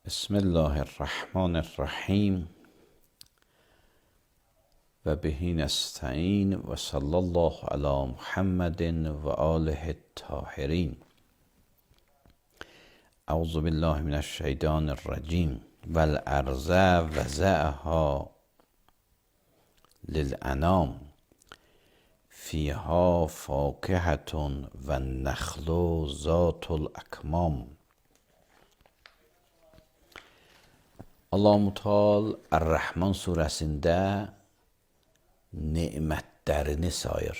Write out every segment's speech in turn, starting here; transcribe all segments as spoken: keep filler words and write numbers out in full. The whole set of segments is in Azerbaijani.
بسم الله الرحمن الرحیم و به نستعین و صلی الله علی محمد و آله الطاهرین. اعوذ بالله من الشیطان الرجیم. والارض وضعها للانام فیها فاکهة و النخل ذات الاکمام. Allah-u Teala Er-Rahman surəsində nemətlərini sayır.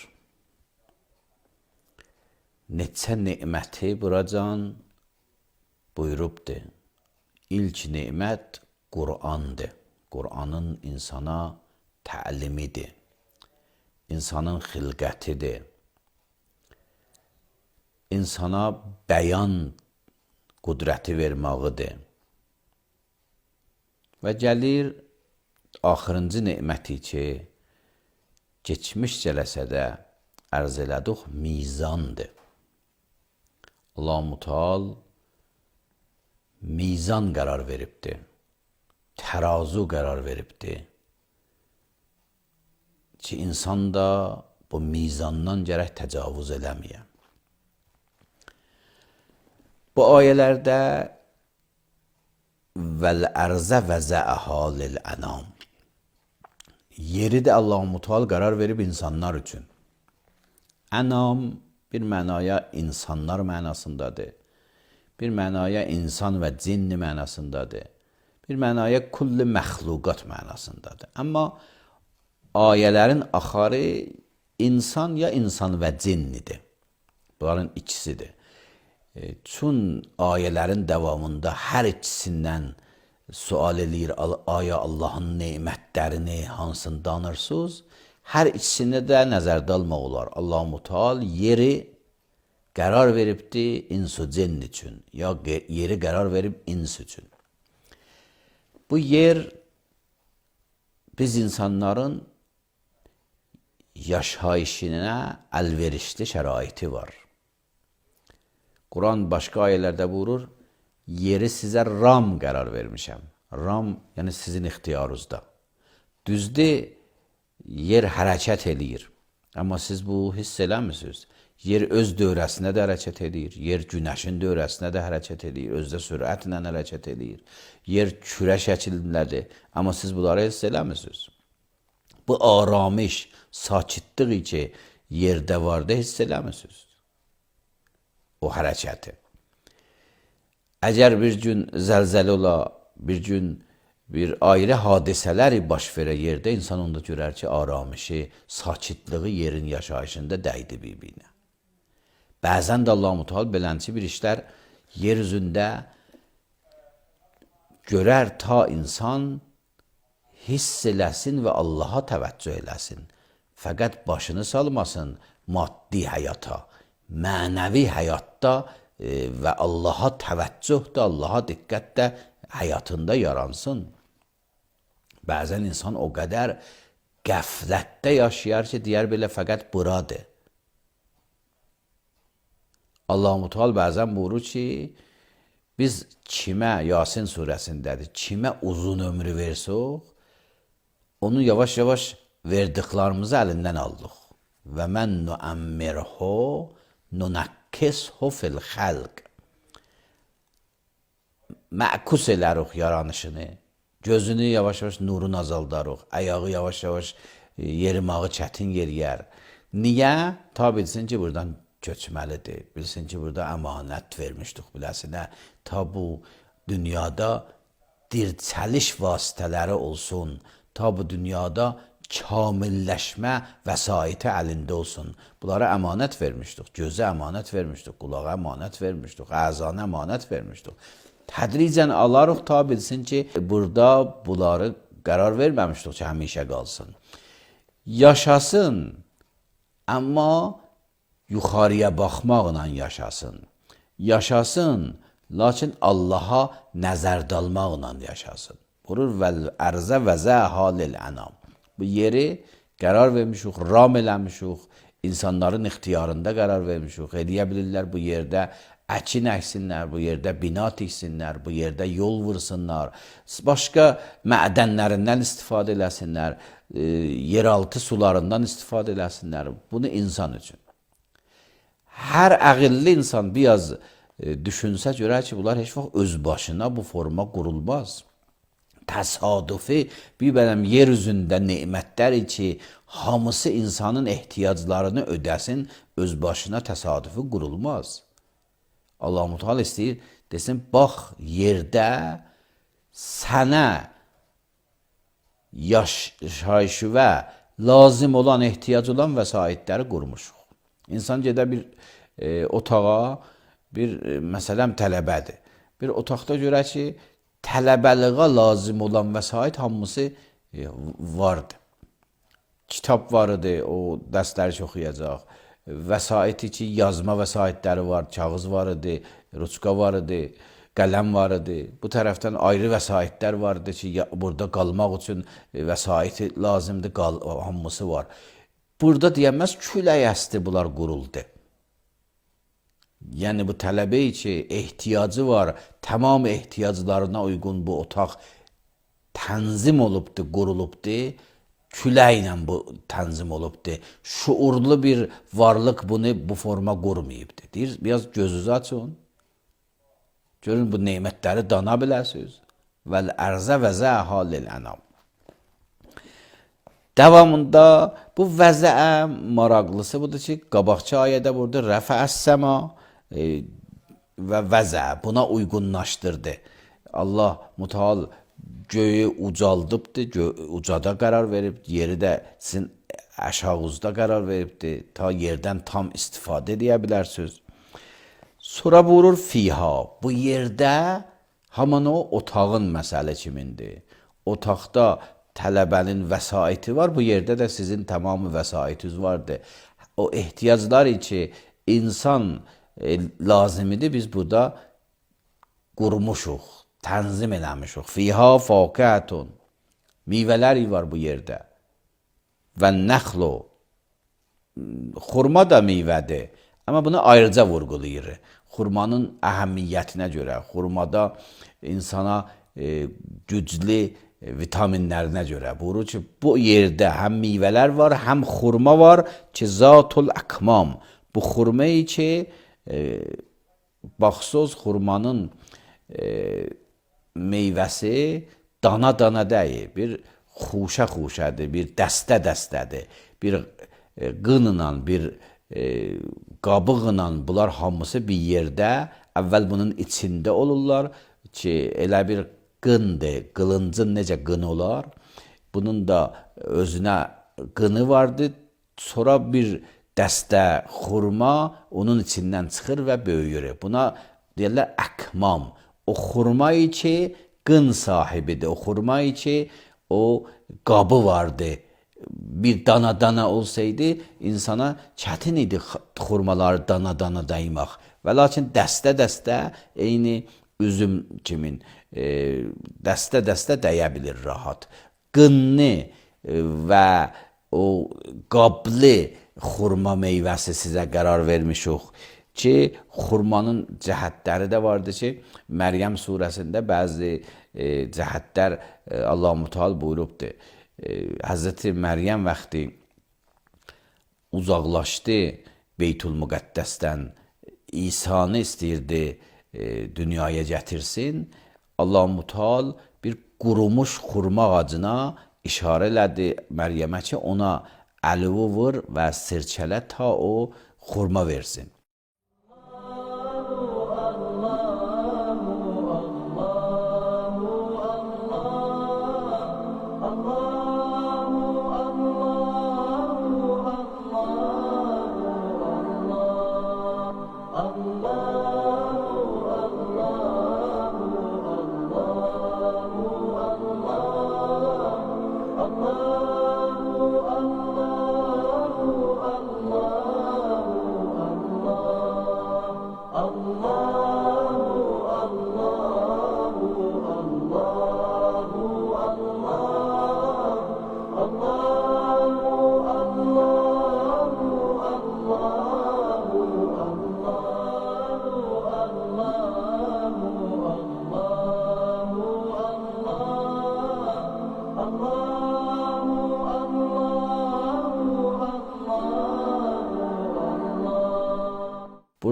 Neçə neməti buracan buyurubdur. İlk nemət Qur'andır. Qur'anın insana təlimidir. İnsanın xilqətidir. İnsana bəyan qüdrəti verməğidir. Və gəlir axırıncı neməti ki, keçmiş cələsədə ərz elədik, mizandır. Allah-u Teala mizan qərar veribdir. Tərazu qərar veribdir. Ki, insan da bu mizandan gərək təcavüz eləməyə. Bu ayələrdə vəl-ərzə vəzəəhə lil-ənam. Yeri də Allah-u Teala qərar verib insanlar üçün. Ənam bir mənaya insanlar mənasındadır. Bir mənaya insan və cinni mənasındadır. Bir mənaya kulli məxluqat mənasındadır. Amma ayələrin axarı insan ya insan və cinnidir. Bunların ikisidir. Çün ayələrin davamında hər ikisindən sual eləyir, aya Allahın nemətlərini hansını danırsınız? Hər ikisini də nəzərdə almaq olar. Allah-u Teala yeri qərar veribdir insu cinn üçün, ya yeri qərar verib ins üçün. Bu yer biz insanların yaşayışına əlverişli şəraiti var. Quran başqa ayələrdə buyurur, yeri sizə ram qərar vermişəm. Ram, yəni sizin ixtiyarınızda. Düzdür, yer hərəkət eləyir. Amma siz bu hiss eləmirsiniz. Yer öz dövrəsinə də hərəkət eləyir. Yer günəşin dövrəsinə də hərəkət eləyir. Özdə sürətlə hərəkət eləyir. Yer kürə şəklindədir. Amma siz bunları hiss eləmirsiniz. Bu aramış, sakitliği ki, yerdə vardı, hiss eləmirsiniz. O hərəkəti. Əgər bir gün zəlzələ ola, bir gün bir ayrı hadisələri baş verə yerdə, insan onda görər ki, aramışı, sakitliği yerin yaşayışında dəydi bir-birinə. Bəzən də Allah-u Teala belənçi bir işlər yer üzündə görər ta insan hiss eləsin və Allaha təvəccüh eləsin. Fəqət başını salmasın maddi həyata. Mənəvi həyatda e, və Allaha təvəccüh də, Allaha diqqət də həyatında yaransın. Bəzən insan o qədər qəflətdə yaşayar ki, deyər belə fəqət buradır. Allah-u Teala bəzən buyurur ki, biz kimə, Yasin surəsindədir, kimə uzun ömrü versək, onu yavaş-yavaş verdiklərimizi əlindən aldıq. Və mən nuəmmirhu nunakkishu fil xəlq. Məkus elərik yaranışını, gözünü yavaş-yavaş nurunu azaldarıq, ayağı yavaş-yavaş yerimağı çətin yeriyər. Niyə? Ta bilsin ki, buradan köçməlidir, bilsin ki, burada əmanət vermişdik biləsinə. Ta bu dünyada dirçəliş vasitələri olsun, ta bu dünyada kamilləşmə vəsaiti əlində olsun. Bunlara əmanət vermişdik. Gözə əmanət vermişdik, qulağa əmanət vermişdik, əzana əmanət vermişdik. Tədricən alarıq ta bilsin ki, burada bunları qərar verməmişdik ki, həmişə qalsın. Yaşasın, amma yuxarıya baxmaqla yaşasın. Yaşasın, lakin Allaha nəzərdə almaqla yaşasın. Buyurur, vəl-ərzə vəzəəhə lil-ənam. Bu yeri qərar vermişik, ram eləmişik, insanların ixtiyarında qərar vermişik. Eləyə bilirlər bu yerdə əkin əksinlər, bu yerdə bina tiksinlər, bu yerdə yol vursunlar, başqa mədənlərindən istifadə eləsinlər, e, yeraltı sularından istifadə eləsinlər. Bunu insan üçün. Hər əqilli insan biraz e, düşünsə görər ki, bunlar heç vaxt öz başına bu forma qurulmaz. Təsadüfi bir bələm yer üzündə nemətlər ki, hamısı insanın ehtiyaclarını ödəsin, öz başına təsadüfi qurulmaz. Allah-u Teala istəyir, desin, bax, yerdə sənə yaşayışı və lazım olan, ehtiyac olan vəsaitləri qurmuşuq. İnsan gedə bir e, otağa, bir e, məsələn tələbədir. Bir otaqda görək ki, tələbəliğə lazım olan vəsait hamısı e, vardır. Kitab var idi, o dərsləri oxuyacaq. Vəsaiti ki, yazma vəsaitləri var, kağız var idi, ruçka var idi, qələm var idi. Bu tərəfdən ayrı vəsaitlər var idi ki, burada qalmaq üçün vəsaiti lazımdır, qal hamısı var. Burada deyəməz, külək əsdi bunlar quruldu. Yəni, bu tələbə ki, ehtiyacı var, tamam ehtiyaclarına uyğun bu otaq tənzim olubdur, qurulubdur, küləklə bu tənzim olubdur. Şuurlu bir varlıq bunu bu forma qurmayıbdır. Deyir, biraz gözünüzü açın. Görün, bu neymətləri dana biləsiniz. Vəl ərzə vəzə halil ənam. Davamında bu vəzəə maraqlısı budur ki, qabaqçı ayədə burada rəfə əs-səma e, və vəzə buna uyğunlaşdırdı. Allah Müteal göyü ucaldıbdır, gö ucada qərar verib, yeri də sizin aşağınızda qərar veribdir, ta yerdən tam istifadə edə bilərsiniz. Sonra buyurur fiha, bu yerdə haman o otağın məsələ kimindir. Otaqda tələbənin vəsaiti var, bu yerdə də sizin tamamı vəsaitiniz vardır. O ehtiyaclar ki, insan e, lazimidir, biz burada qurmuşuq, tənzim eləmişik. Fiha fakətun, meyvələri var bu yerdə. Və nəxlu, xurma da meyvədir. Amma bunu ayrıca vurğulayır. Xurmanın əhəmiyyətinə görə, xurmada insana e, güclü vitaminlərinə görə. Buyurur ki, bu yerdə həm meyvələr var, həm xurma var ki, zatul əkmam. Bu xurmayı ki, e, baxsız xurmanın e, meyvəsi dana-dana deyil, bir xuşə-xuşədir, bir dəstə-dəstədir, bir e, qınla, bir e, qabıqla bunlar hamısı bir yerdə, əvvəl bunun içində olurlar ki, elə bir qındır, qılıncın necə qını olar, bunun da özünə qını vardır, sonra bir dəstə xurma onun içindən çıxır və böyüyür. Buna deyirlər əkmam. O xurmayı ki, qın sahibidir. O xurmayı ki, o qabı vardı. Bir dana-dana olsaydı, insana çətin idi xurmaları dana-dana daymaq. Və lakin dəstə-dəstə eyni üzüm kimin dəstə-dəstə dəyə bilir rahat. Qınlı və o qablı xurma meyvəsi sizə qərar vermişik ki, xurmanın cəhətləri də vardır ki, Məryəm surəsində bəzi e, cəhətlər e, Allah-u Teala buyurubdur. E, Həzrəti Məryəm vaxtı uzaqlaşdı Beytül-Müqəddəsdən, İsa'nı istəyirdi e, dünyaya gətirsin. Allah-u Teala bir qurumuş xurma ağacına işarə elədi Məryəmə ki, ona əlivi vur və sirkələ ta o xurma versin.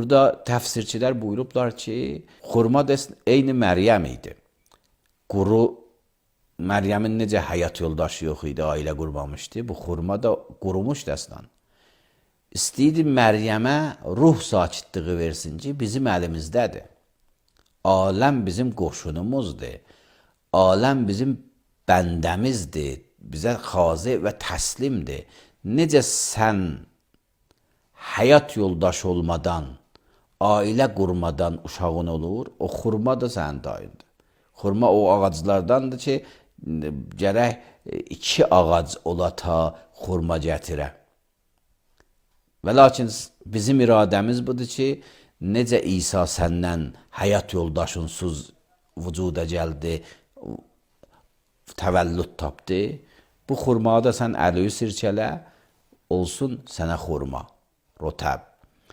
burada təfsirçilər buyurublar ki, xurma da eyni Məryəm idi. Quru Məryəmin necə həyat yoldaşı yox idi, ailə qurmamışdı. Bu xurma da qurumuş dəstan. İstəyirdi Məryəmə ruh sakitliyi versin ki, bizim əlimizdədir. Aləm bizim qoşunumuzdur. Aləm bizim bəndəmizdir. Bizə xazi və təslimdir. Necə sən həyat yoldaşı olmadan, ailə qurmadan uşağın olur, o xurma da sənin dayındır. Xurma o ağaclardandır ki, gərək iki ağac ola ta xurma gətirə. Və lakin bizim iradəmiz budur ki, necə İsa səndən həyat yoldaşınsız vücuda gəldi, təvəllüd tapdı, bu xurmağı da sən əliyi sirkələ, olsun sənə xurma, rotəb.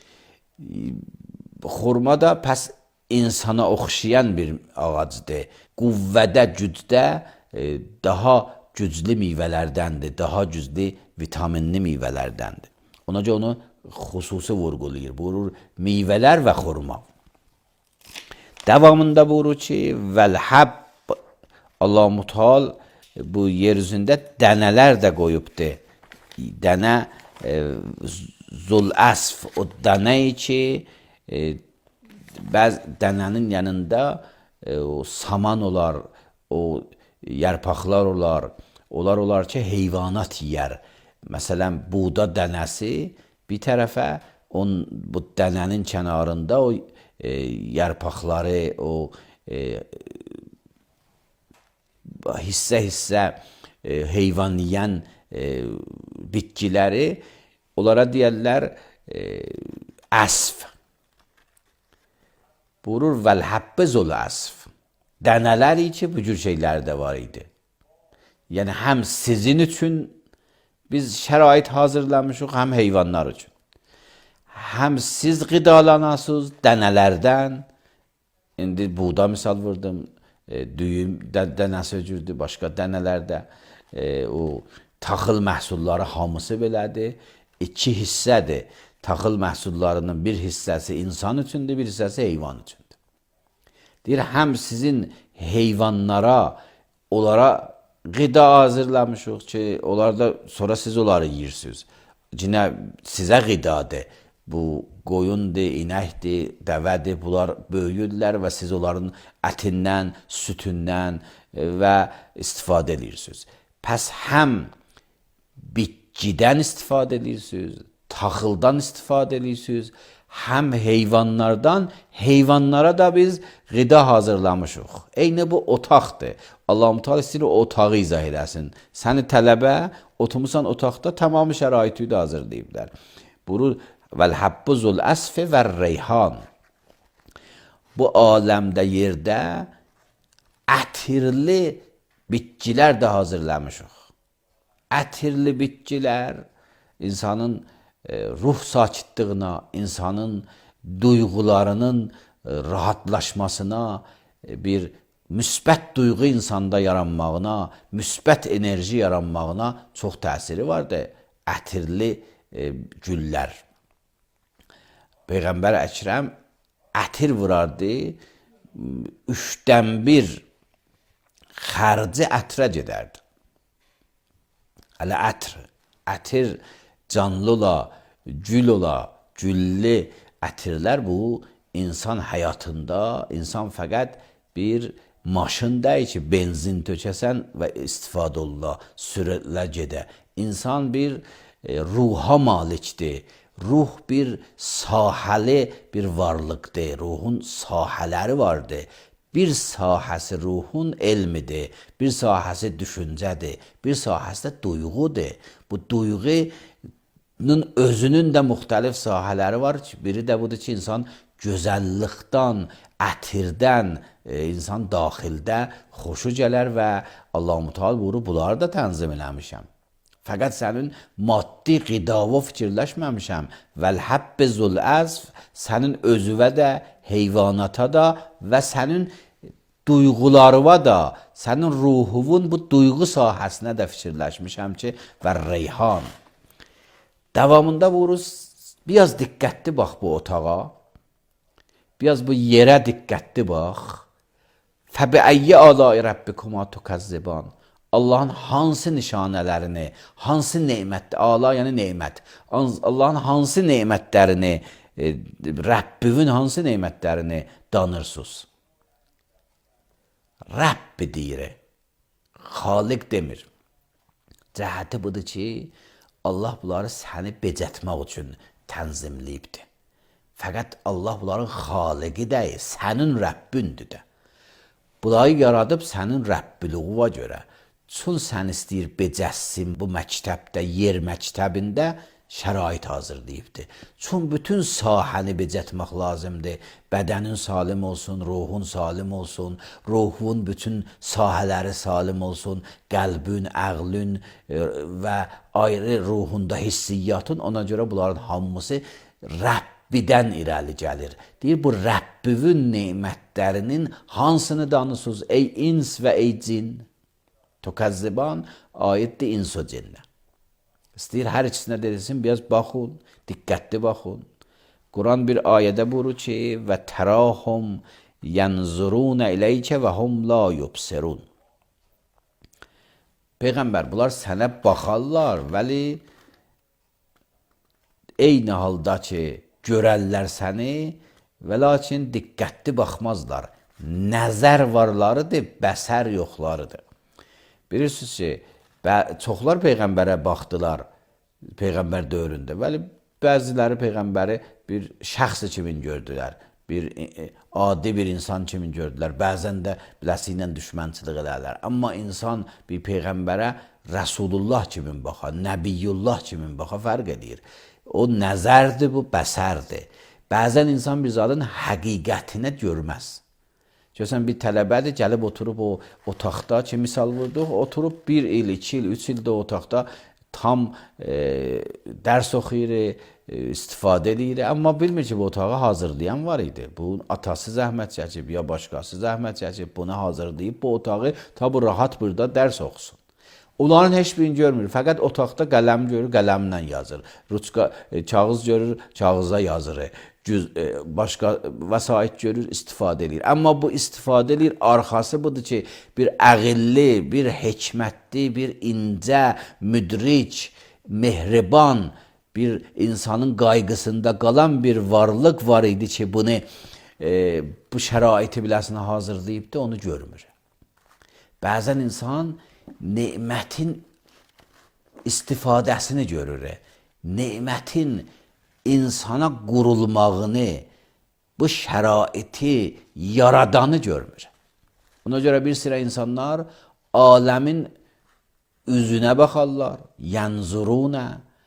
Xurma da pəs insana oxşayan bir ağacdır. Qüvvədə, gücdə daha güclü meyvələrdəndir, daha güclü vitaminli meyvələrdəndir. Ona görə onu xüsusi vurğulayır. Buyurur, meyvələr və xurma. Davamında buyurur ki, vəl-həbb, Allah-u Müteal bu yer üzündə dənələr də qoyubdur. Dənə e, zul-əsf, o dənəyi ki, e, bəzi dənənin yanında e, o saman olar, o yarpaqlar olar, onlar olar ki, heyvanat yiyər. Məsələn, buğda dənəsi bir tərəfə, on, bu dənənin kənarında o e, yarpaqları, o e, hissə-hissə e, heyvan yiyən e, bitkiləri, onlara deyərlər e, əsf. Buyurur, vəl-həbbə zul-əsf. Dənələri ki, bu cür şeylər də var idi. Yəni, həm sizin üçün biz şərait hazırlamışıq, həm heyvanlar üçün. Həm siz qidalanasınız dənələrdən, indi buğda misal vurdum, e, düyüm dənəsi cürdür, başqa dənələrdə e, o taxıl məhsulları hamısı belədir. İki hissədir. Taxıl məhsullarının bir hissəsi insan üçündür, bir hissəsi heyvan üçündür. Deyir, həm sizin heyvanlara, onlara qida hazırlamışıq ki, onlar da sonra siz onları yiyirsiniz. Cinə sizə qidadır. Bu qoyundur, inəkdir, dəvədir, bunlar böyüyürlər və siz onların ətindən, sütündən və istifadə edirsiniz. Pəs həm bitkidən istifadə edirsiniz, taxıldan istifadə edirsiniz, həm heyvanlardan, heyvanlara da biz qida hazırlamışıq. Eyni bu otaqdır. Allah-u Müteal istəyir o otağı izah edəsin. Səni tələbə, oturmusan otaqda tamamı şəraiti də hazırlayıblar. Buyurur, vəl-həbbə zul-əsfi və-reyhan. Bu aləmdə, yerdə ətirli bitkilər də hazırlamışıq. Ətirli bitkilər insanın ruh sakitliyinə, insanın duyğularının rahatlaşmasına, bir müsbət duyğu insanda yaranmağına, müsbət enerji yaranmağına çox təsiri vardır. Ətirli e, güllər. Peyğəmbər Əkrəm ətir vurardı, üçdən bir xərci ətrə gedərdi. Hələ ətr, ətir canlı ola, gül ola, güllü ətirlər bu insan həyatında, insan fəqət bir maşın deyil ki, benzin tökəsən və istifadə olula, sürətlə gedə. İnsan bir e, ruha malikdir. Ruh bir sahəli bir varlıqdır. Ruhun sahələri vardır. Bir sahəsi ruhun elmidir. Bir sahəsi düşüncədir. Bir sahəsi də duyğudur. Bu duyğunun özünün də müxtəlif sahələri var. Biri də budur ki, insan gözəllikdən, ətirdən, e, insan daxildə xoşu gələr və Allah-u Müteal buyurur, bunları da tənzim eləmişəm. Fəqət sənin maddi qidava fikirləşməmişəm. Vəl-həbbə zul-əsf, sənin özüvə də, heyvanata da və sənin duyğularıva da, sənin ruhuvun bu duyğu sahəsinə də fikirləşmişəm ki, və reyhan. Davamında vuruz, biraz diqqətli bax bu otağa. Biraz bu yerə diqqətli bax. Fəbiəyyi əlai rabbikuma tukəzziban. Allahın hansı nişanələrini, hansı nemət, ala yəni nemət, Allahın hansı nemətlərini, e, Rəbbivin hansı nemətlərini danırsınız? Rəbbi deyir, Xaliq demir. Cəhəti budur ki, Allah bunları səni becətmək üçün tənzimləyibdir. Fəqət Allah bunların xaliqi deyil, sənin Rəbbündür də. Bunları yaradıb sənin Rəbbiliyuna görə. Çün sən istəyir becəssin bu məktəbdə, yer məktəbində şərait hazırlayıbdır. Çün bütün sahəni becətmək lazımdır. Bədənin salim olsun, ruhun salim olsun, ruhun bütün sahələri salim olsun, qəlbün, əqlün və ayrı ruhunda hissiyyatın. Ona görə bunların hamısı Rəbbidən irəli gəlir. Deyir, bu Rəbbivin nemətlərinin hansını danısınız ey ins və ey cin? Tukəzziban aiddir ins və cinnə. İstəyir hər ikisinə dedilsin, biraz baxın, diqqətli baxın. Quran bir ayədə buyurur ki, və tərahum yənzurun iləykə və hum la yubsirun. Peyğəmbər, bunlar sənə baxarlar, vəli eyni halda ki, görərlər səni və lakin diqqətli baxmazlar. Nəzər varlarıdır, bəsər yoxlarıdır. Bilirsiniz ki, çoxlar Peyğəmbərə baxdılar Peyğəmbər dövründə. Vəli bəziləri Peyğəmbəri bir şəxs kimi gördülər. Bir adi bir insan kimi gördülər. Bəzən də biləsi ilə düşmənçilik edərlər. Amma insan bir Peyğəmbərə Rəsulullah kimi baxa, Nəbiyyullah kimi baxa fərq edir. O nəzərdir, bu bəsərdir. Bəzən insan bir zadın həqiqətinə görməz. Görsən bir tələbədir, gəlib oturub o otaqda ki, misal vurduq, oturub bir il, iki il, üç ildə o otaqda tam e, dərs oxuyur, e, istifadə edir. Amma bilmir ki, bu otağı hazırlayan var idi. Bu atası zəhmət çəkib, ya başqası zəhmət çəkib, bunu hazırlayıb bu otağı ta bu rahat burada dərs oxusun. Onların heç birini görmür. Fəqət otaqda qələm görür, qələmlə yazır. Ruçka, e, kağız görür, kağıza yazır. Cüz, e, başqa vəsait görür, istifadə edir. Amma bu istifadə edir, arxası budur ki, bir əqilli, bir hikmətli, bir incə, müdrik, mehriban, bir insanın qayğısında qalan bir varlıq var idi ki, bunu e, bu şəraiti biləsinə hazırlayıbdı, onu görmür. Bəzən insan nemətin istifadəsini görür. Nemətin insana qurulmağını, bu şəraiti yaradanı görmür. Buna görə bir sıra insanlar aləmin üzünə baxarlar, yənzurunə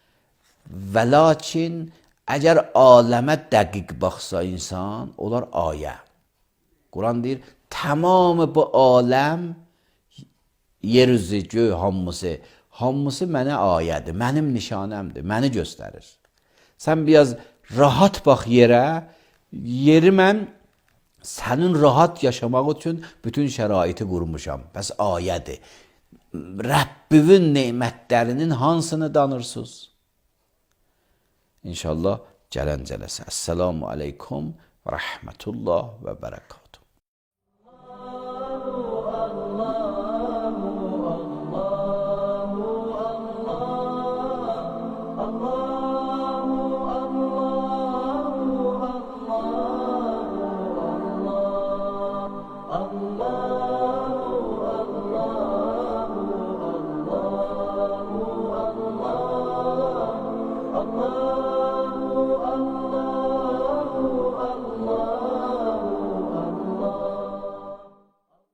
və lakin əgər aləmə dəqiq baxsa insan, onlar ayə. Quran deyir, tamamı bu aləm, yer üzü, göy hamısı, hamısı mənə ayədir, mənim nişanəmdir, məni göstərir. Sən biraz rahat bax yerə, yeri mən sənin rahat yaşamaq üçün bütün şəraiti qurmuşam. Bəs ayədir. Rəbbivin nemətlərinin hansını danırsınız? İnşallah gələn cələsə. Əssəlamu aleykum və rəhmətullah və bərəkatuhu. Allah